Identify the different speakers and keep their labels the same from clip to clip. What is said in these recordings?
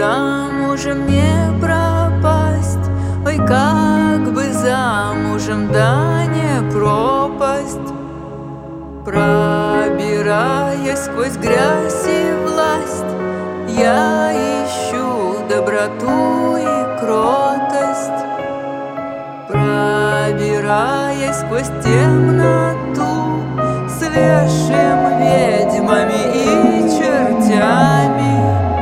Speaker 1: замужем не пропасть, ой, как бы замужем, да не пропасть. Пробираясь сквозь грязь и власть, я ищу доброту и кротость. Пробираясь сквозь темноту, свежим ведьмами и чертями,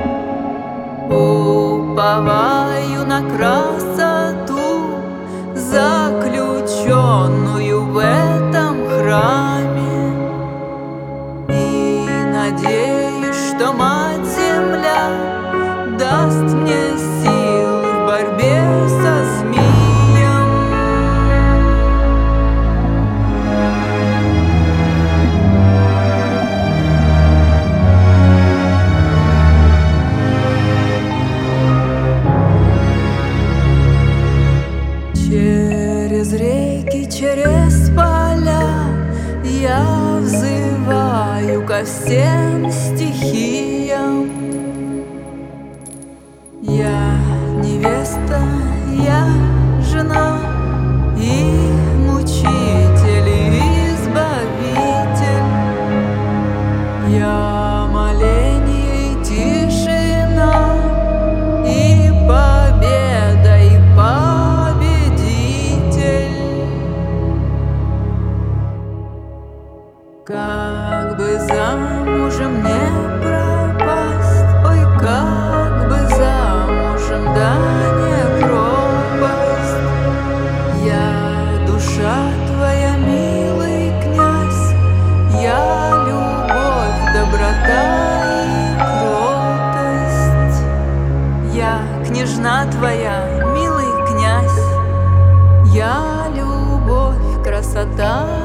Speaker 1: уповаю на красоту, заключенную в этом храме, и надеюсь, что Мать-Земля даст мне сил в борьбе со змеем. Через реки, через поля я взываю ко всем стихиям. Я невеста, я жена, и мучитель, и избавитель. Я моление и тишина, и победа, и победитель. Как бы замужем не пропасть, ой, как бы замужем, да не пропасть. Я душа твоя, милый князь, я любовь, доброта и кротость. Я княжна твоя, милый князь, я любовь, красота